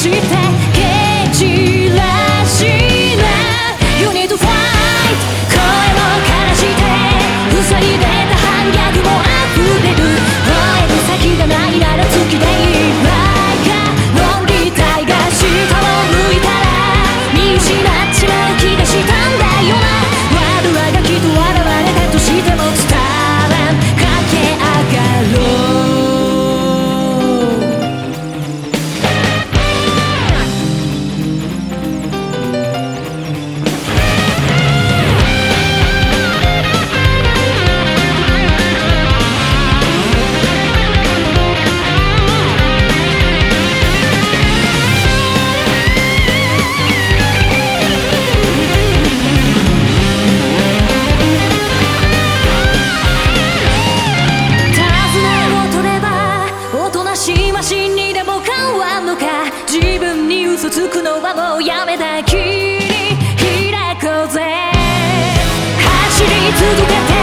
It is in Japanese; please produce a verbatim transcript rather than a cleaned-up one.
して蹴散らしな You need to fight 声を枯らして嘘に出た反逆も溢れる吠える先がないなら月でいい Like a 論理体が下を向いたら見失っちまう気がしたんだよな悪あがきと笑われたとしても伝わらん駆け上がろう真にでも変わんのか自分に嘘つくのはもうやめたきり開こうぜ走り続けて